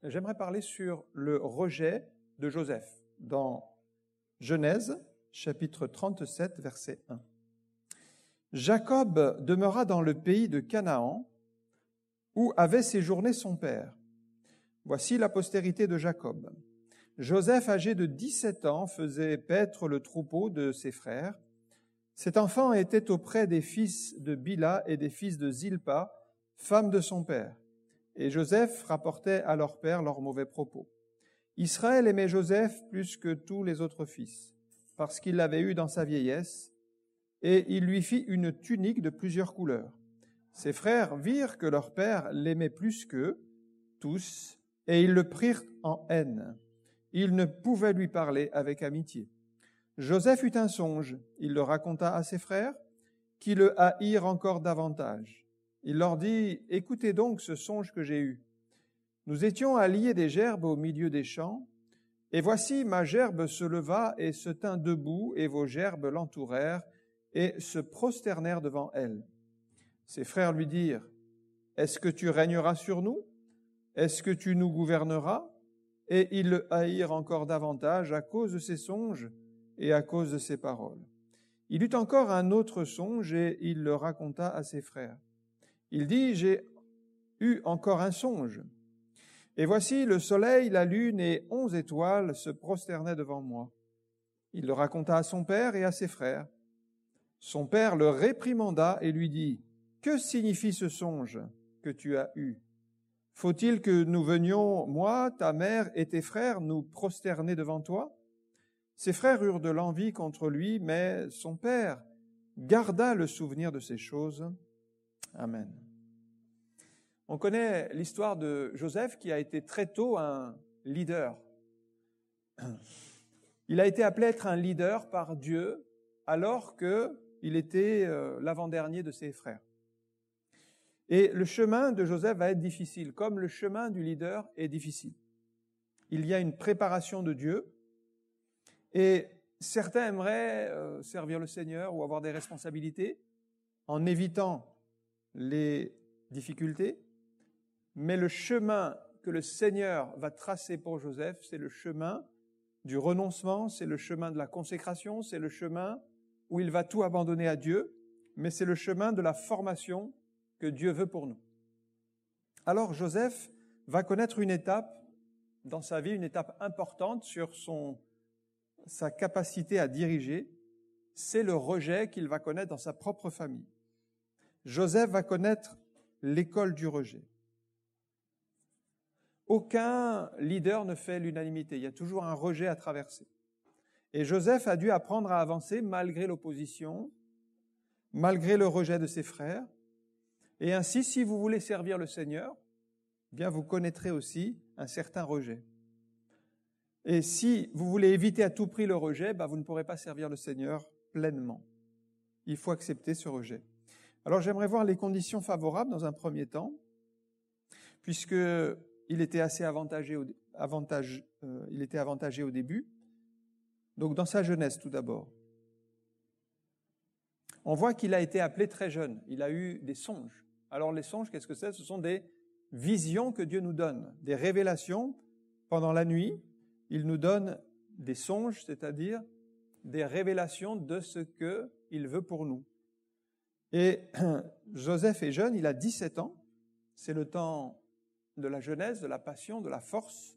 j'aimerais parler sur le rejet de Joseph dans Genèse, chapitre 37, verset 1. Jacob demeura dans le pays de Canaan, où avait séjourné son père. Voici la postérité de Jacob. Joseph, âgé de 17 ans, faisait paître le troupeau de ses frères. Cet enfant était auprès des fils de Bila et des fils de Zilpa, femme de son père. Et Joseph rapportait à leur père leurs mauvais propos. Israël aimait Joseph plus que tous les autres fils, parce qu'il l'avait eu dans sa vieillesse, et il lui fit une tunique de plusieurs couleurs. Ses frères virent que leur père l'aimait plus qu'eux, tous, et ils le prirent en haine. Ils ne pouvaient lui parler avec amitié. Joseph eut un songe, il le raconta à ses frères, qui le haïrent encore davantage. Il leur dit, « Écoutez donc ce songe que j'ai eu. Nous étions à lier des gerbes au milieu des champs, et voici ma gerbe se leva et se tint debout, et vos gerbes l'entourèrent et se prosternèrent devant elle. Ses frères lui dirent, « Est-ce que tu régneras sur nous? Est-ce que tu nous gouverneras? » Et ils le haïrent encore davantage à cause de ses songes et à cause de ses paroles. Il eut encore un autre songe et il le raconta à ses frères. Il dit, « J'ai eu encore un songe. Et voici le soleil, la lune et 11 étoiles se prosternaient devant moi. » Il le raconta à son père et à ses frères. Son père le réprimanda et lui dit, « Que signifie ce songe que tu as eu? Faut-il que nous venions, moi, ta mère et tes frères, nous prosterner devant toi? » Ses frères eurent de l'envie contre lui, mais son père garda le souvenir de ces choses. Amen. On connaît l'histoire de Joseph qui a été très tôt un leader. Il a été appelé à être un leader par Dieu alors qu'il était l'avant-dernier de ses frères. Et le chemin de Joseph va être difficile, comme le chemin du leader est difficile. Il y a une préparation de Dieu et certains aimeraient servir le Seigneur ou avoir des responsabilités en évitant les difficultés, mais le chemin que le Seigneur va tracer pour Joseph, c'est le chemin du renoncement, c'est le chemin de la consécration, c'est le chemin où il va tout abandonner à Dieu, mais c'est le chemin de la formation que Dieu veut pour nous. Alors Joseph va connaître une étape dans sa vie, une étape importante sur sa capacité à diriger, c'est le rejet qu'il va connaître dans sa propre famille. Joseph va connaître l'école du rejet. Aucun leader ne fait l'unanimité, il y a toujours un rejet à traverser. Et Joseph a dû apprendre à avancer malgré l'opposition, malgré le rejet de ses frères. Et ainsi, si vous voulez servir le Seigneur, eh bien vous connaîtrez aussi un certain rejet. Et si vous voulez éviter à tout prix le rejet, vous ne pourrez pas servir le Seigneur pleinement. Il faut accepter ce rejet. Alors j'aimerais voir les conditions favorables dans un premier temps, puisqu'il était assez avantagé au début. Donc dans sa jeunesse tout d'abord. On voit qu'il a été appelé très jeune, il a eu des songes. Alors les songes, qu'est-ce que c'est? Ce sont des visions que Dieu nous donne, des révélations pendant la nuit. Il nous donne des songes, c'est-à-dire des révélations de ce qu'il veut pour nous. Et Joseph est jeune, il a 17 ans, c'est le temps de la jeunesse, de la passion, de la force.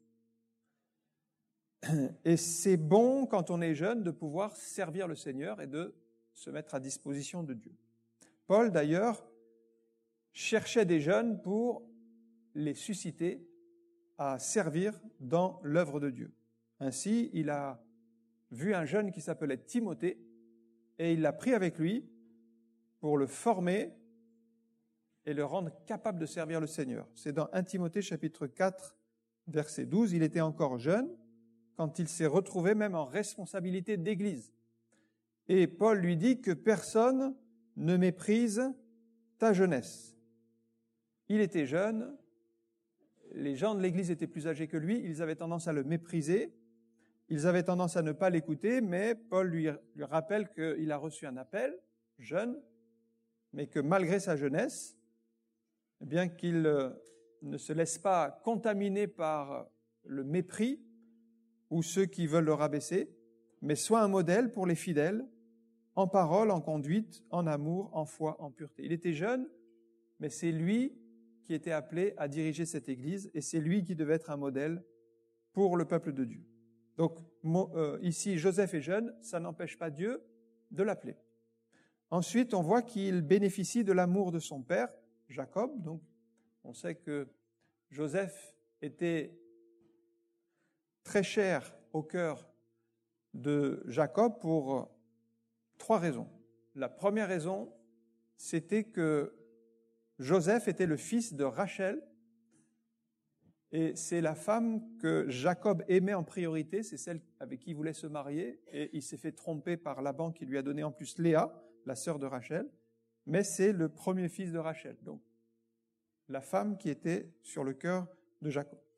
Et c'est bon, quand on est jeune, de pouvoir servir le Seigneur et de se mettre à disposition de Dieu. Paul, d'ailleurs, cherchait des jeunes pour les susciter à servir dans l'œuvre de Dieu. Ainsi, il a vu un jeune qui s'appelait Timothée et il l'a pris avec lui pour le former et le rendre capable de servir le Seigneur. C'est dans 1 Timothée chapitre 4, verset 12. Il était encore jeune quand il s'est retrouvé même en responsabilité d'église. Et Paul lui dit que personne ne méprise ta jeunesse. Il était jeune, les gens de l'église étaient plus âgés que lui, ils avaient tendance à le mépriser, ils avaient tendance à ne pas l'écouter, mais Paul lui rappelle qu'il a reçu un appel, jeune, mais que malgré sa jeunesse, eh bien qu'il ne se laisse pas contaminer par le mépris ou ceux qui veulent le rabaisser, mais soit un modèle pour les fidèles, en parole, en conduite, en amour, en foi, en pureté. Il était jeune, mais c'est lui qui était appelé à diriger cette Église et c'est lui qui devait être un modèle pour le peuple de Dieu. Donc ici, Joseph est jeune, ça n'empêche pas Dieu de l'appeler. Ensuite, on voit qu'il bénéficie de l'amour de son père, Jacob. Donc, on sait que Joseph était très cher au cœur de Jacob pour 3 raisons. La première raison, c'était que Joseph était le fils de Rachel et c'est la femme que Jacob aimait en priorité, c'est celle avec qui il voulait se marier et il s'est fait tromper par Laban qui lui a donné en plus Léa, la sœur de Rachel, mais c'est le premier fils de Rachel, donc la femme qui était sur le cœur de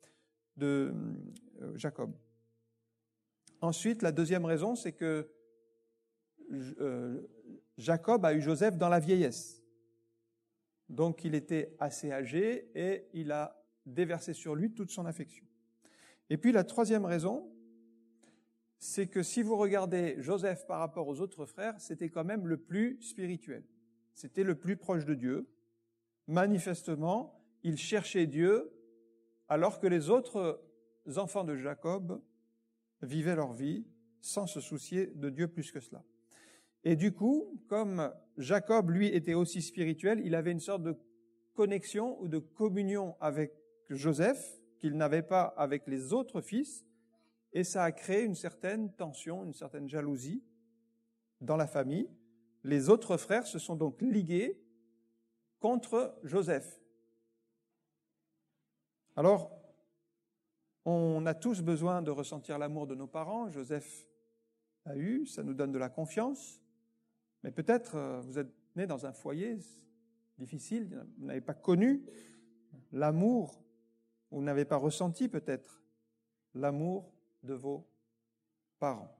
Jacob. Ensuite, la deuxième raison, c'est que Jacob a eu Joseph dans la vieillesse. Donc il était assez âgé et il a déversé sur lui toute son affection. Et puis la troisième raison, c'est que si vous regardez Joseph par rapport aux autres frères, c'était quand même le plus spirituel. C'était le plus proche de Dieu. Manifestement, il cherchait Dieu alors que les autres enfants de Jacob vivaient leur vie sans se soucier de Dieu plus que cela. Et du coup, comme Jacob, lui, était aussi spirituel, il avait une sorte de connexion ou de communion avec Joseph qu'il n'avait pas avec les autres fils, et ça a créé une certaine tension, une certaine jalousie dans la famille. Les autres frères se sont donc ligués contre Joseph. Alors, on a tous besoin de ressentir l'amour de nos parents. Joseph a eu, ça nous donne de la confiance. Mais peut-être vous êtes né dans un foyer difficile, vous n'avez pas connu l'amour, vous n'avez pas ressenti peut-être l'amour de vos parents.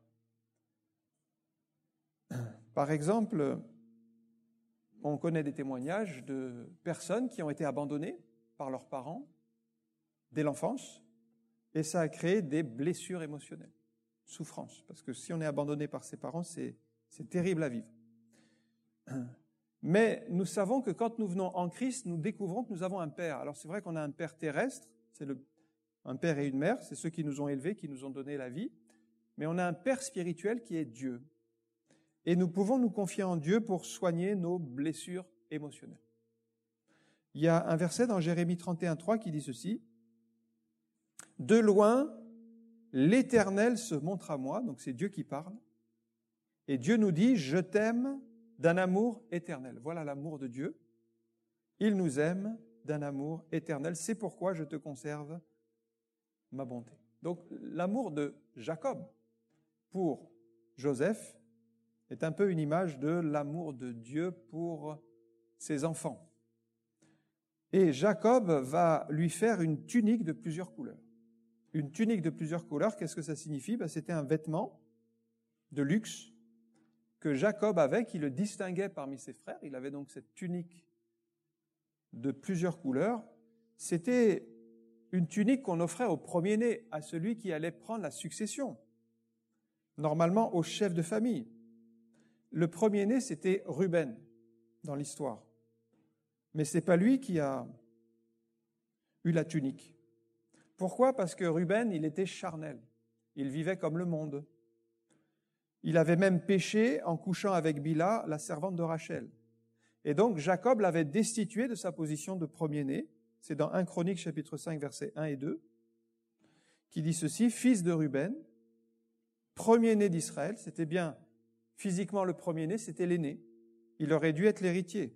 Par exemple, on connaît des témoignages de personnes qui ont été abandonnées par leurs parents dès l'enfance, et ça a créé des blessures émotionnelles, souffrances, parce que si on est abandonné par ses parents, c'est terrible à vivre. Mais nous savons que quand nous venons en Christ, nous découvrons que nous avons un Père. Alors c'est vrai qu'on a un Père terrestre, c'est un Père et une Mère, c'est ceux qui nous ont élevés, qui nous ont donné la vie, mais on a un Père spirituel qui est Dieu. Et nous pouvons nous confier en Dieu pour soigner nos blessures émotionnelles. Il y a un verset dans Jérémie 31:3 qui dit ceci: « De loin, l'Éternel se montre à moi », donc c'est Dieu qui parle, et Dieu nous dit « Je t'aime d'un amour éternel ». Voilà l'amour de Dieu. Il nous aime d'un amour éternel. C'est pourquoi je te conserve ma bonté. Donc l'amour de Jacob pour Joseph est un peu une image de l'amour de Dieu pour ses enfants. Et Jacob va lui faire une tunique de plusieurs couleurs. Une tunique de plusieurs couleurs, qu'est-ce que ça signifie ? C'était un vêtement de luxe que Jacob avait, qui le distinguait parmi ses frères. Il avait donc cette tunique de plusieurs couleurs. C'était une tunique qu'on offrait au premier-né, à celui qui allait prendre la succession, normalement au chef de famille. Le premier-né, c'était Ruben dans l'histoire. Mais ce n'est pas lui qui a eu la tunique. Pourquoi ? Parce que Ruben, il était charnel. Il vivait comme le monde. Il avait même péché en couchant avec Bila, la servante de Rachel. Et donc, Jacob l'avait destitué de sa position de premier-né. C'est dans 1 Chroniques, chapitre 5, versets 1 et 2, qui dit ceci: « Fils de Ruben, premier-né d'Israël », c'était bien physiquement le premier-né, c'était l'aîné. Il aurait dû être l'héritier.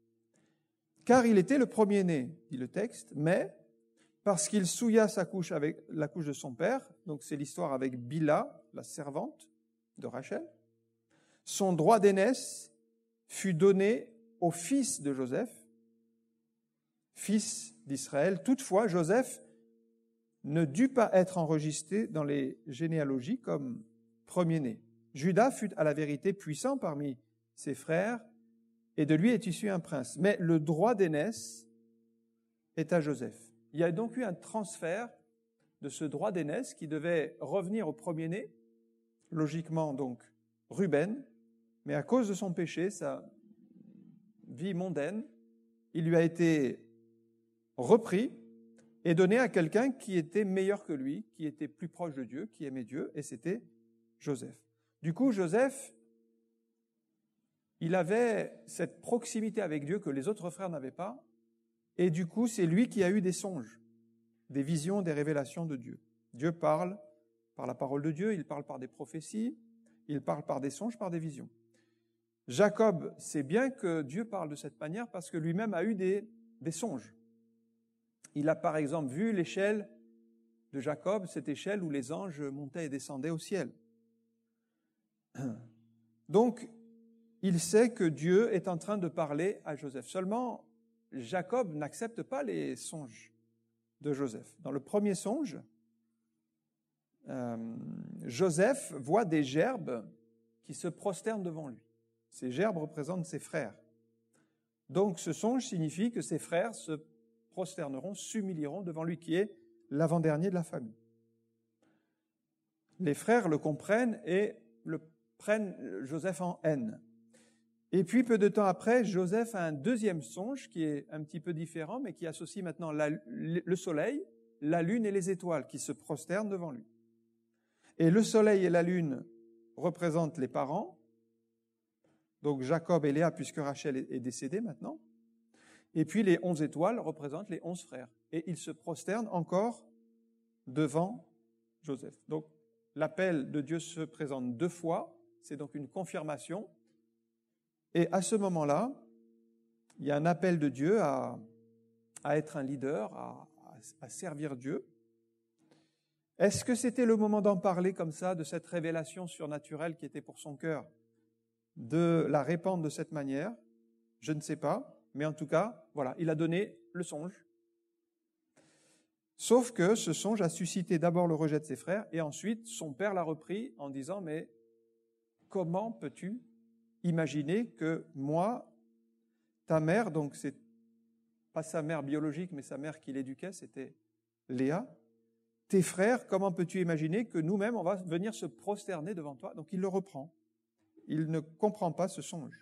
Car il était le premier-né, dit le texte, mais parce qu'il souilla sa couche avec la couche de son père, donc c'est l'histoire avec Bila, la servante de Rachel, son droit d'aînesse fut donné au fils de Joseph, fils d'Israël. Toutefois, Joseph ne dut pas être enregistré dans les généalogies comme premier-né. Judas fut à la vérité puissant parmi ses frères, et de lui est issu un prince. Mais le droit d'aînesse est à Joseph. Il y a donc eu un transfert de ce droit d'aînesse qui devait revenir au premier-né, logiquement donc Ruben, mais à cause de son péché, sa vie mondaine, il lui a été repris et donné à quelqu'un qui était meilleur que lui, qui était plus proche de Dieu, qui aimait Dieu, et c'était Joseph. Du coup, Joseph, il avait cette proximité avec Dieu que les autres frères n'avaient pas, et du coup, c'est lui qui a eu des songes, des visions, des révélations de Dieu. Dieu parle par la parole de Dieu, il parle par des prophéties, il parle par des songes, par des visions. Jacob sait bien que Dieu parle de cette manière parce que lui-même a eu des songes. Il a par exemple vu l'échelle de Jacob, cette échelle où les anges montaient et descendaient au ciel. Donc, il sait que Dieu est en train de parler à Joseph. Seulement, Jacob n'accepte pas les songes de Joseph. Dans le premier songe, Joseph voit des gerbes qui se prosternent devant lui. Ces gerbes représentent ses frères. Donc ce songe signifie que ses frères se prosterneront, s'humilieront devant lui qui est l'avant-dernier de la famille. Les frères le comprennent et le prennent Joseph en haine. Et puis peu de temps après, Joseph a un deuxième songe qui est un petit peu différent, mais qui associe maintenant le soleil, la lune et les étoiles qui se prosternent devant lui. Et le soleil et la lune représentent les parents, donc Jacob et Léa, puisque Rachel est décédée maintenant. Et puis les 11 étoiles représentent les 11 frères. Et ils se prosternent encore devant Joseph. Donc l'appel de Dieu se présente 2 fois, c'est donc une confirmation. Et à ce moment-là, il y a un appel de Dieu à être un leader, à servir Dieu. Est-ce que c'était le moment d'en parler comme ça, de cette révélation surnaturelle qui était pour son cœur, de la répandre de cette manière? Je ne sais pas, mais en tout cas, voilà, il a donné le songe. Sauf que ce songe a suscité d'abord le rejet de ses frères, et ensuite son père l'a repris en disant « Mais comment peux-tu imaginer que moi, ta mère, donc c'est pas sa mère biologique, mais sa mère qui l'éduquait, c'était Léa, tes frères, comment peux-tu imaginer que nous-mêmes, on va venir se prosterner devant toi ?» Donc il le reprend. Il ne comprend pas ce songe.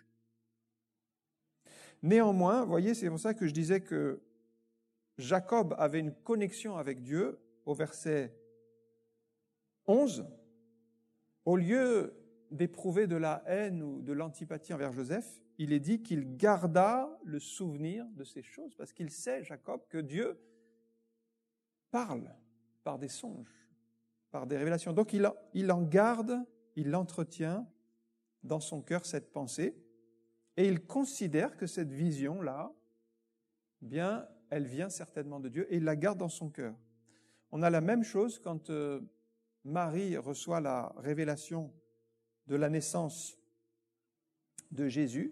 Néanmoins, vous voyez, c'est pour ça que je disais que Jacob avait une connexion avec Dieu au verset 11. Au lieu d'éprouver de la haine ou de l'antipathie envers Joseph, il est dit qu'il garda le souvenir de ces choses parce qu'il sait, Jacob, que Dieu parle par des songes, par des révélations. Donc il en garde, il entretient dans son cœur cette pensée et il considère que cette vision-là, bien, elle vient certainement de Dieu et il la garde dans son cœur. On a la même chose quand Marie reçoit la révélation de la naissance de Jésus.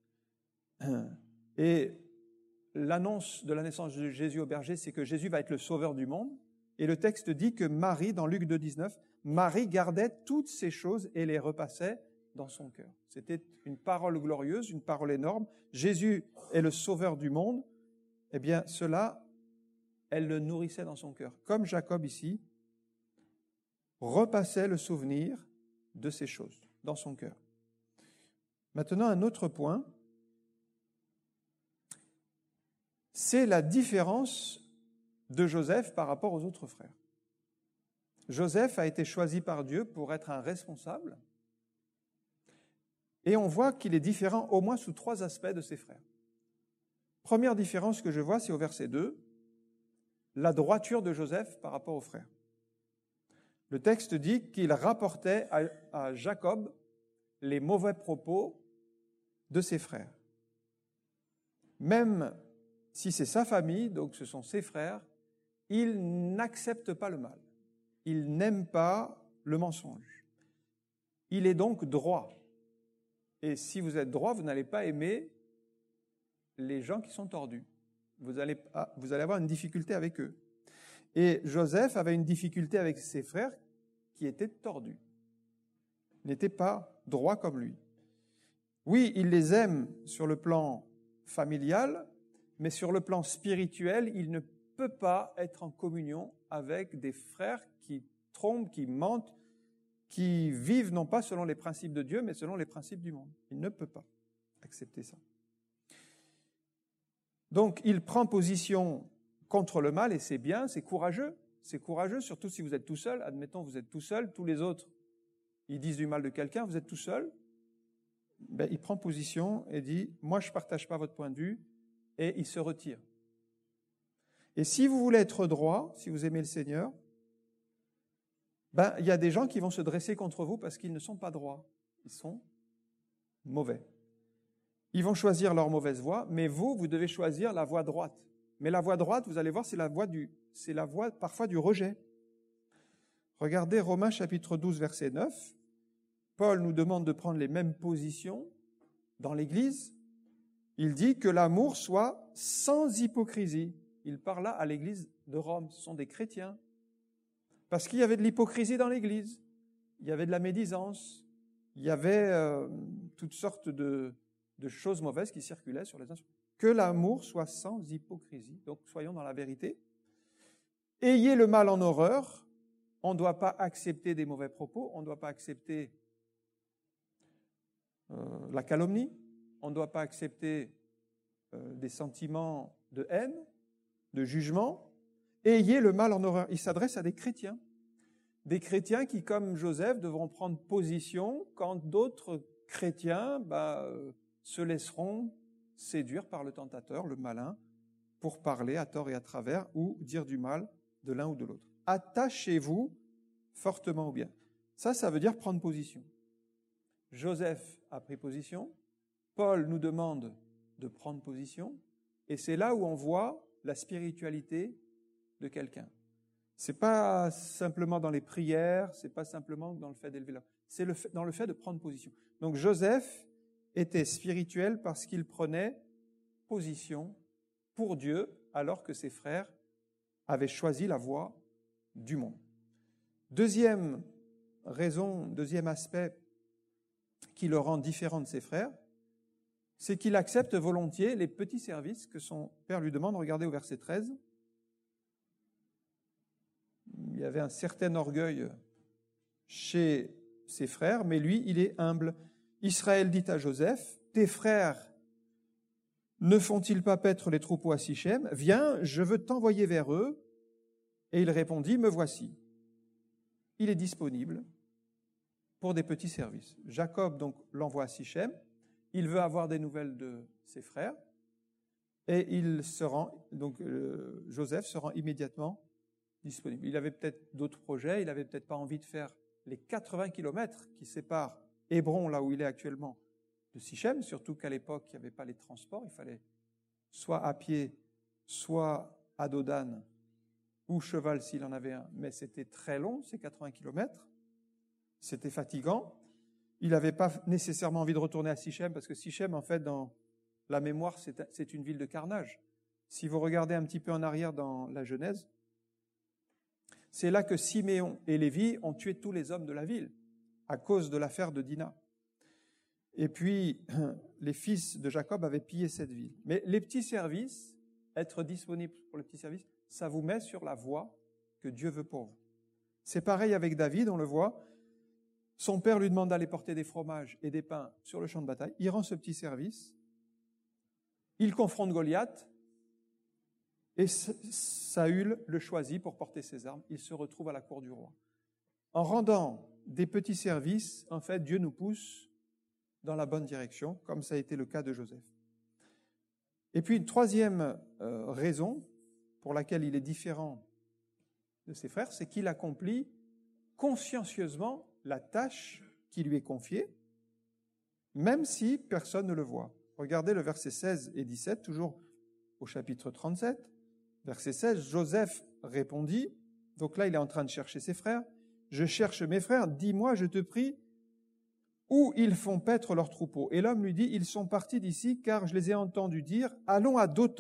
Et l'annonce de la naissance de Jésus au berger, c'est que Jésus va être le sauveur du monde. Et le texte dit que Marie, dans Luc 2,19, Marie gardait toutes ces choses et les repassait dans son cœur. C'était une parole glorieuse, une parole énorme. Jésus est le sauveur du monde. Eh bien, cela, elle le nourrissait dans son cœur. Comme Jacob ici, repassait le souvenir de ces choses dans son cœur. Maintenant, un autre point, c'est la différence de Joseph par rapport aux autres frères. Joseph a été choisi par Dieu pour être un responsable et on voit qu'il est différent au moins sous 3 aspects de ses frères. Première différence que je vois, c'est au verset 2, la droiture de Joseph par rapport aux frères. Le texte dit qu'il rapportait à Jacob les mauvais propos de ses frères. Même si c'est sa famille, donc ce sont ses frères, il n'accepte pas le mal. Il n'aime pas le mensonge. Il est donc droit. Et si vous êtes droit, vous n'allez pas aimer les gens qui sont tordus. Vous allez avoir une difficulté avec eux. Et Joseph avait une difficulté avec ses frères qui étaient tordus. N'étaient pas droits comme lui. Oui, il les aime sur le plan familial, mais sur le plan spirituel, il ne peut pas être en communion avec des frères qui trompent, qui mentent, qui vivent non pas selon les principes de Dieu, mais selon les principes du monde. Il ne peut pas accepter ça. Donc, il prend position contre le mal, et c'est bien, c'est courageux, surtout si vous êtes tout seul. Admettons, vous êtes tout seul, tous les autres, ils disent du mal de quelqu'un, vous êtes tout seul. Ben, il prend position et dit, moi je ne partage pas votre point de vue, et il se retire. Et si vous voulez être droit, si vous aimez le Seigneur, ben, il y a des gens qui vont se dresser contre vous parce qu'ils ne sont pas droits, ils sont mauvais. Ils vont choisir leur mauvaise voie, mais vous devez choisir la voie droite. Mais la voie droite, vous allez voir, c'est la voie parfois du rejet. Regardez Romains chapitre 12, verset 9. Paul nous demande de prendre les mêmes positions dans l'Église. Il dit que l'amour soit sans hypocrisie. Il parle là à l'Église de Rome. Ce sont des chrétiens. Parce qu'il y avait de l'hypocrisie dans l'Église. Il y avait de la médisance. Il y avait toutes sortes de choses mauvaises qui circulaient sur les uns. Que l'amour soit sans hypocrisie. Donc, soyons dans la vérité. Ayez le mal en horreur. On ne doit pas accepter des mauvais propos. On ne doit pas accepter la calomnie. On ne doit pas accepter des sentiments de haine, de jugement. Ayez le mal en horreur. Il s'adresse à des chrétiens. Des chrétiens qui, comme Joseph, devront prendre position quand d'autres chrétiens se laisseront séduire par le tentateur, le malin, pour parler à tort et à travers ou dire du mal de l'un ou de l'autre. Attachez-vous fortement au bien. Ça veut dire prendre position. Joseph a pris position. Paul nous demande de prendre position. Et c'est là où on voit la spiritualité de quelqu'un. C'est pas simplement dans les prières, c'est pas simplement dans le fait d'élever la... C'est dans le fait de prendre position. Donc Joseph était spirituel parce qu'il prenait position pour Dieu alors que ses frères avaient choisi la voie du monde. Deuxième raison, deuxième aspect qui le rend différent de ses frères, c'est qu'il accepte volontiers les petits services que son père lui demande. Regardez au verset 13. Il y avait un certain orgueil chez ses frères, mais lui, il est humble. Israël dit à Joseph, « Tes frères ne font-ils pas paître les troupeaux à Sichem ? Viens, je veux t'envoyer vers eux. » Et il répondit, « Me voici. » Il est disponible pour des petits services. Jacob donc l'envoie à Sichem. Il veut avoir des nouvelles de ses frères. Et Joseph se rend immédiatement disponible. Il avait peut-être d'autres projets, il n'avait peut-être pas envie de faire les 80 kilomètres qui séparent Hébron, là où il est actuellement, de Sichem, surtout qu'à l'époque, il n'y avait pas les transports, il fallait soit à pied, soit à dos d'âne, ou cheval s'il en avait un, mais c'était très long, ces 80 kilomètres, c'était fatigant. Il n'avait pas nécessairement envie de retourner à Sichem, parce que Sichem, en fait, dans la mémoire, c'est une ville de carnage. Si vous regardez un petit peu en arrière dans la Genèse, c'est là que Siméon et Lévi ont tué tous les hommes de la ville à cause de l'affaire de Dina. Et puis, les fils de Jacob avaient pillé cette ville. Mais les petits services, être disponible pour les petits services, ça vous met sur la voie que Dieu veut pour vous. C'est pareil avec David, on le voit. Son père lui demande d'aller porter des fromages et des pains sur le champ de bataille. Il rend ce petit service. Il confronte Goliath. Et Saül le choisit pour porter ses armes. Il se retrouve à la cour du roi. En rendant des petits services, en fait, Dieu nous pousse dans la bonne direction, comme ça a été le cas de Joseph. Et puis, une troisième raison pour laquelle il est différent de ses frères, c'est qu'il accomplit consciencieusement la tâche qui lui est confiée, même si personne ne le voit. Regardez le verset 16 et 17, toujours au chapitre 37. Verset 16, Joseph répondit, donc là il est en train de chercher ses frères, « Je cherche mes frères, dis-moi, je te prie, où ils font paître leurs troupeaux. » Et l'homme lui dit, « Ils sont partis d'ici, car je les ai entendus dire, allons à Dothan. »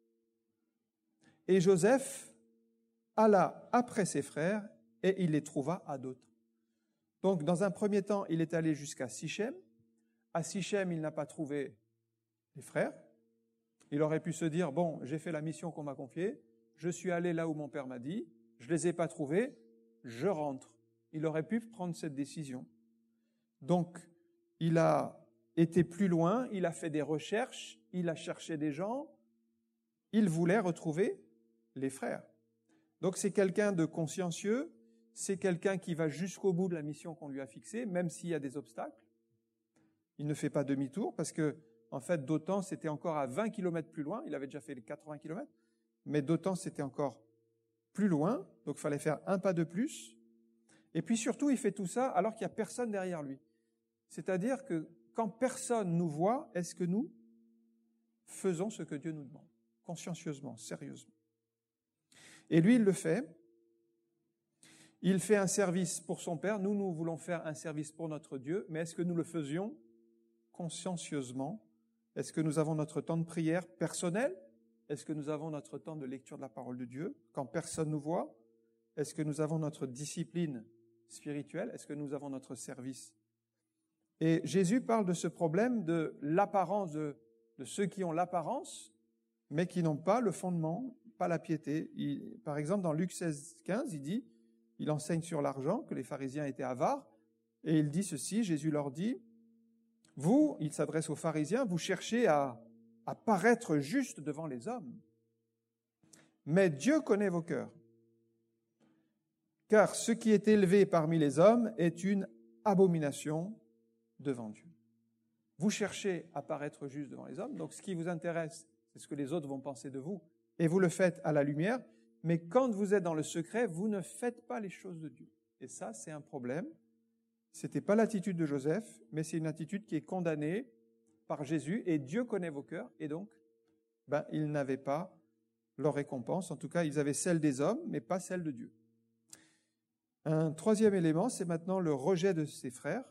Et Joseph alla après ses frères, et il les trouva à Dothan. Donc dans un premier temps, il est allé jusqu'à Sichem. À Sichem, il n'a pas trouvé les frères. Il aurait pu se dire, bon, j'ai fait la mission qu'on m'a confiée, je suis allé là où mon père m'a dit, je ne les ai pas trouvés, je rentre. Il aurait pu prendre cette décision. Donc, il a été plus loin, il a fait des recherches, il a cherché des gens, il voulait retrouver les frères. Donc, c'est quelqu'un de consciencieux, c'est quelqu'un qui va jusqu'au bout de la mission qu'on lui a fixée, même s'il y a des obstacles. Il ne fait pas demi-tour parce que, en fait, Dothan, c'était encore à 20 km plus loin. Il avait déjà fait les 80 km, mais Dothan, c'était encore plus loin. Donc, il fallait faire un pas de plus. Et puis, surtout, il fait tout ça alors qu'il n'y a personne derrière lui. C'est-à-dire que quand personne nous voit, est-ce que nous faisons ce que Dieu nous demande, consciencieusement, sérieusement? Et lui, il le fait. Il fait un service pour son Père. Nous, nous voulons faire un service pour notre Dieu. Mais est-ce que nous le faisions consciencieusement? Est-ce que nous avons notre temps de prière personnel? Est-ce que nous avons notre temps de lecture de la parole de Dieu quand personne nous voit? Est-ce que nous avons notre discipline spirituelle? Est-ce que nous avons notre service? Et Jésus parle de ce problème de l'apparence, de ceux qui ont l'apparence, mais qui n'ont pas le fondement, pas la piété. Par exemple, dans Luc 16, 15, il enseigne sur l'argent, que les pharisiens étaient avares, et il dit ceci, Jésus leur dit, vous, il s'adresse aux pharisiens, vous cherchez à paraître juste devant les hommes, mais Dieu connaît vos cœurs. Car ce qui est élevé parmi les hommes est une abomination devant Dieu. Vous cherchez à paraître juste devant les hommes, donc ce qui vous intéresse, c'est ce que les autres vont penser de vous, et vous le faites à la lumière, mais quand vous êtes dans le secret, vous ne faites pas les choses de Dieu. Et ça, c'est un problème. Ce n'était pas l'attitude de Joseph, mais c'est une attitude qui est condamnée par Jésus, et Dieu connaît vos cœurs, et donc, ils n'avaient pas leur récompense. En tout cas, ils avaient celle des hommes, mais pas celle de Dieu. Un troisième élément, c'est maintenant le rejet de ses frères.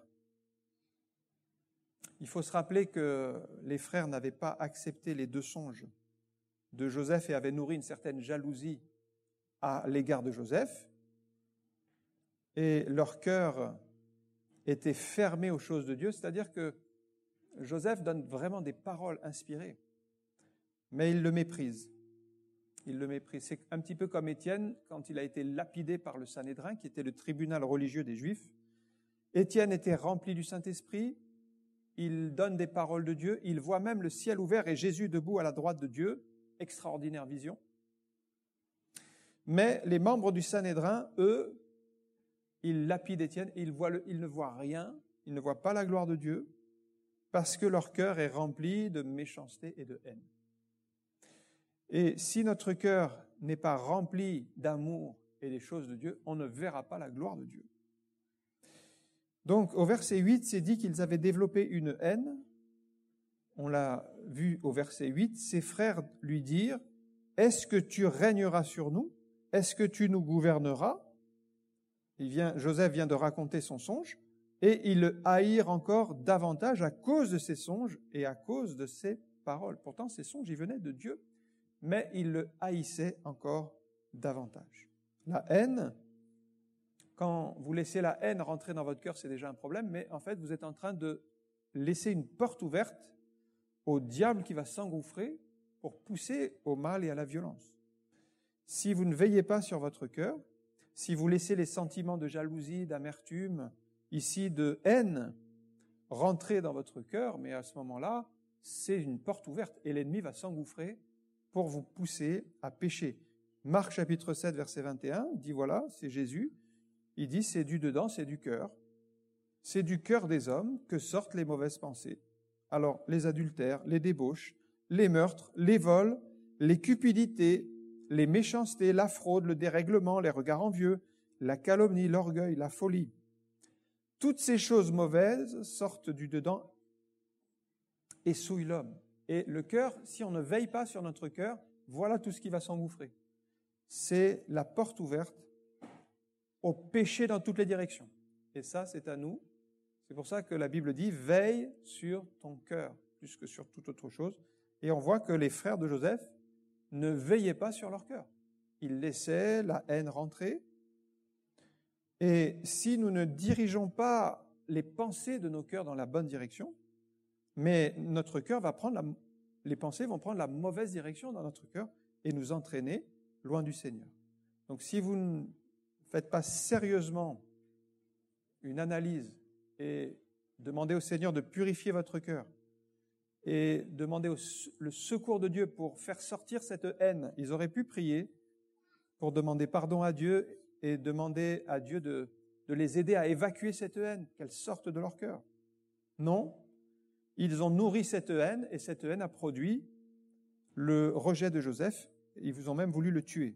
Il faut se rappeler que les frères n'avaient pas accepté les 2 songes de Joseph et avaient nourri une certaine jalousie à l'égard de Joseph. Et leur cœur était fermé aux choses de Dieu, c'est-à-dire que Joseph donne vraiment des paroles inspirées, mais il le méprise. Il le méprise. C'est un petit peu comme Étienne, quand il a été lapidé par le Sanhédrin, qui était le tribunal religieux des Juifs. Étienne était rempli du Saint-Esprit, il donne des paroles de Dieu, il voit même le ciel ouvert et Jésus debout à la droite de Dieu, extraordinaire vision. Mais les membres du Sanhédrin, eux, ils lapident Étienne et ils ne voient rien, ils ne voient pas la gloire de Dieu, parce que leur cœur est rempli de méchanceté et de haine. Et si notre cœur n'est pas rempli d'amour et des choses de Dieu, on ne verra pas la gloire de Dieu. Donc, au verset 8, c'est dit qu'ils avaient développé une haine. On l'a vu au verset 8. Ses frères lui dirent, « Est-ce que tu régneras sur nous? Est-ce que tu nous gouverneras ?» Joseph vient de raconter son songe, et ils le haïrent encore davantage à cause de ses songes et à cause de ses paroles. Pourtant, ces songes, ils venaient de Dieu, mais ils le haïssaient encore davantage. La haine, quand vous laissez la haine rentrer dans votre cœur, c'est déjà un problème, mais en fait, vous êtes en train de laisser une porte ouverte au diable qui va s'engouffrer pour pousser au mal et à la violence. Si vous ne veillez pas sur votre cœur, si vous laissez les sentiments de jalousie, d'amertume, ici de haine, rentrer dans votre cœur, mais à ce moment-là, c'est une porte ouverte et l'ennemi va s'engouffrer pour vous pousser à pécher. Marc chapitre 7, verset 21, dit voilà, c'est Jésus. Il dit, c'est du dedans, c'est du cœur. C'est du cœur des hommes que sortent les mauvaises pensées. Alors, les adultères, les débauches, les meurtres, les vols, les cupidités, les méchancetés, la fraude, le dérèglement, les regards envieux, la calomnie, l'orgueil, la folie. Toutes ces choses mauvaises sortent du dedans et souillent l'homme. Et le cœur, si on ne veille pas sur notre cœur, voilà tout ce qui va s'engouffrer. C'est la porte ouverte au péché dans toutes les directions. Et ça, c'est à nous. C'est pour ça que la Bible dit « Veille sur ton cœur » plus que sur toute autre chose. Et on voit que les frères de Joseph ne veillaient pas sur leur cœur. Ils laissaient la haine rentrer. Et si nous ne dirigeons pas les pensées de nos cœurs dans la bonne direction, mais notre cœur va prendre les pensées vont prendre la mauvaise direction dans notre cœur et nous entraîner loin du Seigneur. Donc si vous ne faites pas sérieusement une analyse et demandez au Seigneur de purifier votre cœur et demandez le secours de Dieu pour faire sortir cette haine, ils auraient pu prier pour demander pardon à Dieu et demander à Dieu de les aider à évacuer cette haine, qu'elle sorte de leur cœur. Non, ils ont nourri cette haine et cette haine a produit le rejet de Joseph. Ils vous ont même voulu le tuer.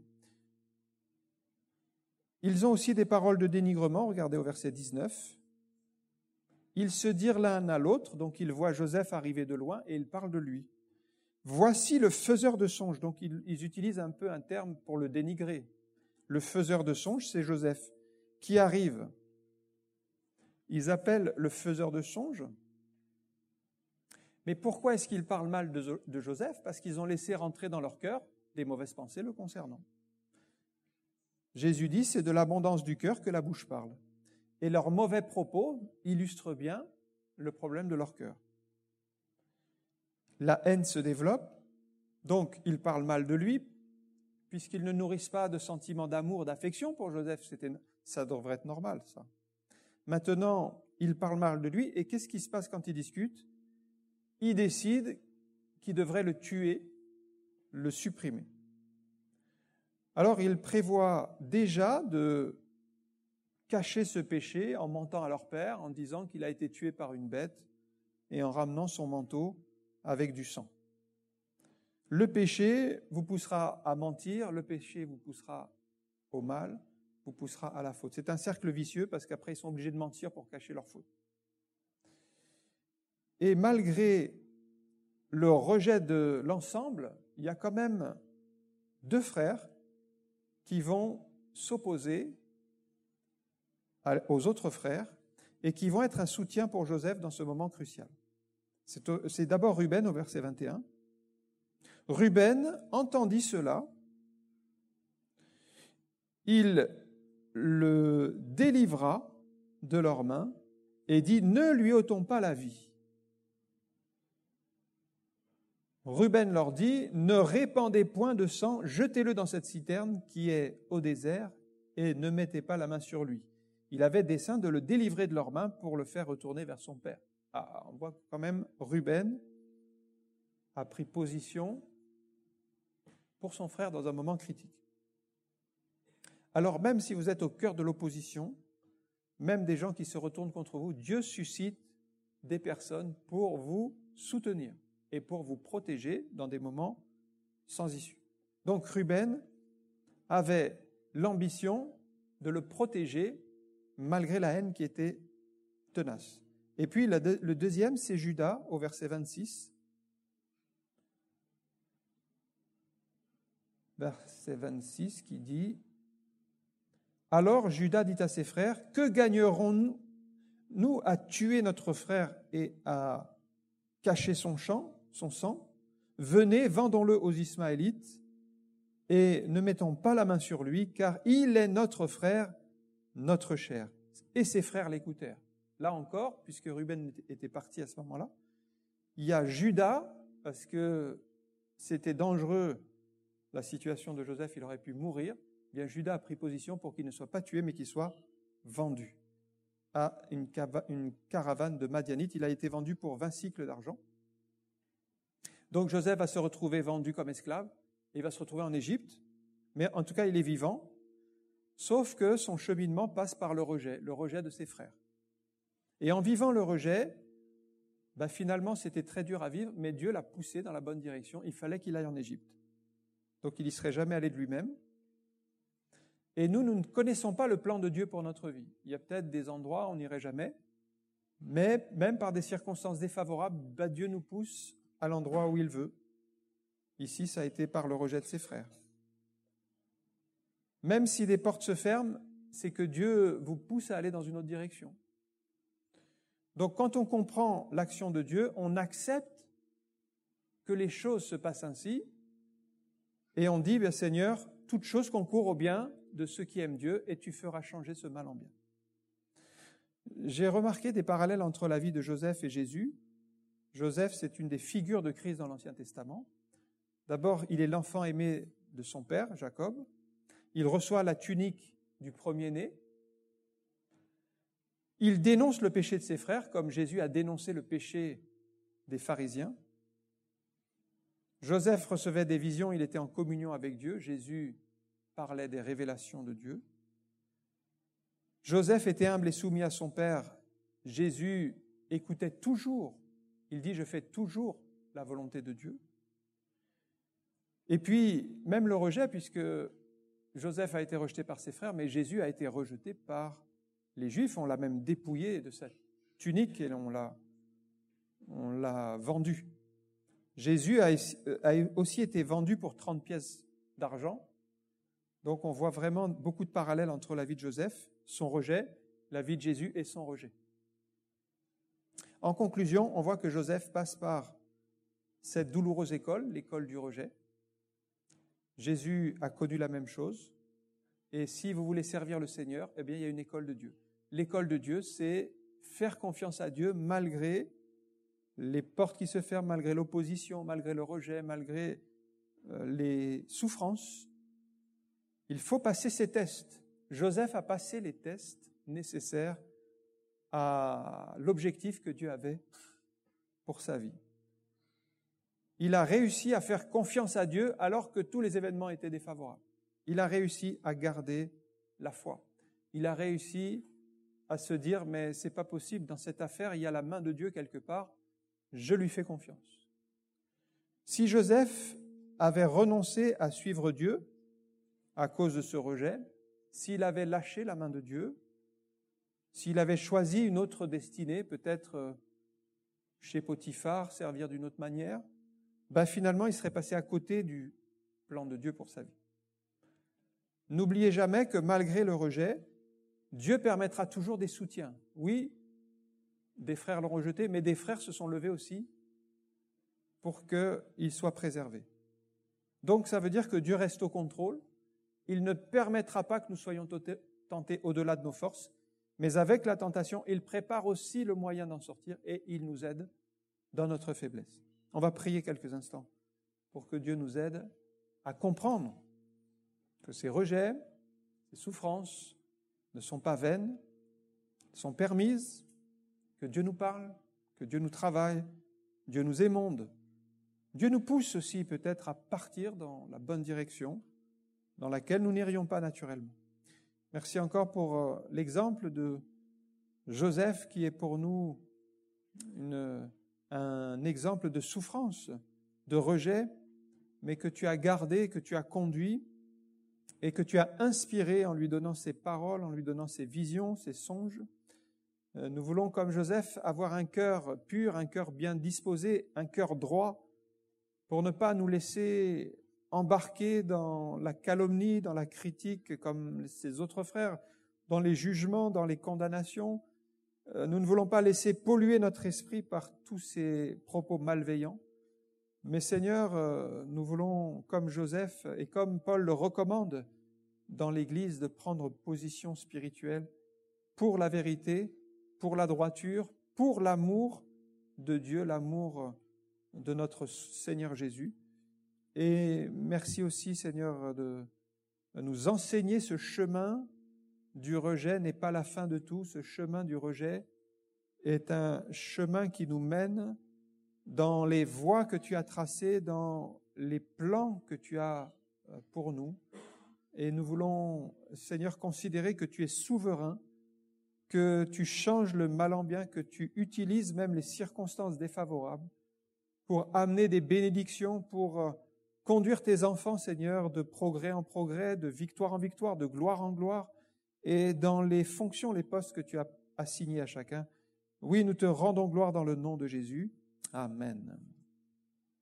Ils ont aussi des paroles de dénigrement, regardez au verset 19. Ils se dirent l'un à l'autre, donc ils voient Joseph arriver de loin et ils parlent de lui. Voici le faiseur de songes. Donc ils utilisent un peu un terme pour le dénigrer. Le faiseur de songes, c'est Joseph qui arrive. Ils appellent le faiseur de songes. Mais pourquoi est-ce qu'ils parlent mal de Joseph? Parce qu'ils ont laissé rentrer dans leur cœur des mauvaises pensées le concernant. Jésus dit, c'est de l'abondance du cœur que la bouche parle. Et leurs mauvais propos illustrent bien le problème de leur cœur. La haine se développe, donc ils parlent mal de lui, puisqu'ils ne nourrissent pas de sentiments d'amour, d'affection pour Joseph. Ça devrait être normal, ça. Maintenant, ils parlent mal de lui, et qu'est-ce qui se passe quand ils discutent? Ils décident qu'ils devraient le tuer, le supprimer. Alors, ils prévoient déjà de cacher ce péché en mentant à leur père, en disant qu'il a été tué par une bête et en ramenant son manteau avec du sang. Le péché vous poussera à mentir, le péché vous poussera au mal, vous poussera à la faute. C'est un cercle vicieux parce qu'après, ils sont obligés de mentir pour cacher leur faute. Et malgré le rejet de l'ensemble, il y a quand même 2 frères qui vont s'opposer aux autres frères et qui vont être un soutien pour Joseph dans ce moment crucial. C'est d'abord Ruben au verset 21. Ruben entendit cela, il le délivra de leurs mains et dit « Ne lui ôtons pas la vie ». Ruben leur dit « Ne répandez point de sang, jetez-le dans cette citerne qui est au désert et ne mettez pas la main sur lui. » Il avait dessein de le délivrer de leurs mains pour le faire retourner vers son père. Ah, on voit quand même Ruben a pris position pour son frère dans un moment critique. Alors même si vous êtes au cœur de l'opposition, même des gens qui se retournent contre vous, Dieu suscite des personnes pour vous soutenir et pour vous protéger dans des moments sans issue. Donc Ruben avait l'ambition de le protéger malgré la haine qui était tenace. Et puis le deuxième, c'est Judas au verset 26. Verset 26 qui dit « Alors Judas dit à ses frères, que gagnerons-nous à tuer notre frère et à cacher son sang? Venez, vendons-le aux Ismaélites et ne mettons pas la main sur lui, car il est notre frère, notre chair. » Et ses frères l'écoutèrent. Là encore, puisque Ruben était parti à ce moment-là, il y a Judas, parce que c'était dangereux, la situation de Joseph, il aurait pu mourir. Eh bien, Judas a pris position pour qu'il ne soit pas tué, mais qu'il soit vendu à une caravane de Madianites. Il a été vendu pour 20 cycles d'argent. Donc Joseph va se retrouver vendu comme esclave, et il va se retrouver en Égypte, mais en tout cas, il est vivant, sauf que son cheminement passe par le rejet de ses frères. Et en vivant le rejet, finalement, c'était très dur à vivre, mais Dieu l'a poussé dans la bonne direction. Il fallait qu'il aille en Égypte. Donc, il n'y serait jamais allé de lui-même. Et nous ne connaissons pas le plan de Dieu pour notre vie. Il y a peut-être des endroits où on n'irait jamais, mais même par des circonstances défavorables, Dieu nous pousse à l'endroit où il veut. Ici, ça a été par le rejet de ses frères. Même si des portes se ferment, c'est que Dieu vous pousse à aller dans une autre direction. Donc, quand on comprend l'action de Dieu, on accepte que les choses se passent ainsi et on dit, Seigneur, toute chose concourt au bien de ceux qui aiment Dieu et tu feras changer ce mal en bien. J'ai remarqué des parallèles entre la vie de Joseph et Jésus. Joseph, c'est une des figures de Christ dans l'Ancien Testament. D'abord, il est l'enfant aimé de son père, Jacob. Il reçoit la tunique du premier-né. Il dénonce le péché de ses frères, comme Jésus a dénoncé le péché des pharisiens. Joseph recevait des visions, il était en communion avec Dieu. Jésus parlait des révélations de Dieu. Joseph était humble et soumis à son père. Jésus écoutait toujours. Il dit, je fais toujours la volonté de Dieu. Et puis, même le rejet, puisque Joseph a été rejeté par ses frères, mais Jésus a été rejeté par les Juifs. On l'a même dépouillé de sa tunique et on l'a vendu. Jésus a aussi été vendu pour 30 pièces d'argent. Donc on voit vraiment beaucoup de parallèles entre la vie de Joseph, son rejet, la vie de Jésus et son rejet. En conclusion, on voit que Joseph passe par cette douloureuse école, l'école du rejet. Jésus a connu la même chose. Et si vous voulez servir le Seigneur, eh bien, il y a une école de Dieu. L'école de Dieu, c'est faire confiance à Dieu malgré les portes qui se ferment, malgré l'opposition, malgré le rejet, malgré les souffrances. Il faut passer ces tests. Joseph a passé les tests nécessaires à l'objectif que Dieu avait pour sa vie. Il a réussi à faire confiance à Dieu alors que tous les événements étaient défavorables. Il a réussi à garder la foi. Il a réussi à se dire, mais c'est pas possible, dans cette affaire, il y a la main de Dieu quelque part, je lui fais confiance. Si Joseph avait renoncé à suivre Dieu à cause de ce rejet, s'il avait lâché la main de Dieu, s'il avait choisi une autre destinée, peut-être chez Potiphar, servir d'une autre manière, finalement, il serait passé à côté du plan de Dieu pour sa vie. N'oubliez jamais que malgré le rejet, Dieu permettra toujours des soutiens. Oui, des frères l'ont rejeté, mais des frères se sont levés aussi pour qu'il soit préservé. Donc ça veut dire que Dieu reste au contrôle. Il ne permettra pas que nous soyons tentés au-delà de nos forces, mais avec la tentation, il prépare aussi le moyen d'en sortir et il nous aide dans notre faiblesse. On va prier quelques instants pour que Dieu nous aide à comprendre que ces rejets, ces souffrances ne sont pas vaines, sont permises, que Dieu nous parle, que Dieu nous travaille, Dieu nous émonde. Dieu nous pousse aussi peut-être à partir dans la bonne direction dans laquelle nous n'irions pas naturellement. Merci encore pour l'exemple de Joseph qui est pour nous un exemple de souffrance, de rejet, mais que tu as gardé, que tu as conduit et que tu as inspiré en lui donnant ses paroles, en lui donnant ses visions, ses songes. Nous voulons, comme Joseph, avoir un cœur pur, un cœur bien disposé, un cœur droit, pour ne pas nous laisser embarquer dans la calomnie, dans la critique, comme ses autres frères, dans les jugements, dans les condamnations. Nous ne voulons pas laisser polluer notre esprit par tous ces propos malveillants. Mais Seigneur, nous voulons, comme Joseph et comme Paul le recommande dans l'Église, de prendre position spirituelle pour la vérité, pour la droiture, pour l'amour de Dieu, l'amour de notre Seigneur Jésus. Et merci aussi, Seigneur, de nous enseigner ce chemin du rejet n'est pas la fin de tout. Ce chemin du rejet est un chemin qui nous mène dans les voies que tu as tracées, dans les plans que tu as pour nous. Et nous voulons, Seigneur, considérer que tu es souverain, que tu changes le mal en bien, que tu utilises même les circonstances défavorables pour amener des bénédictions, pour conduire tes enfants, Seigneur, de progrès en progrès, de victoire en victoire, de gloire en gloire, et dans les fonctions, les postes que tu as assignés à chacun. Oui, nous te rendons gloire dans le nom de Jésus. Amen.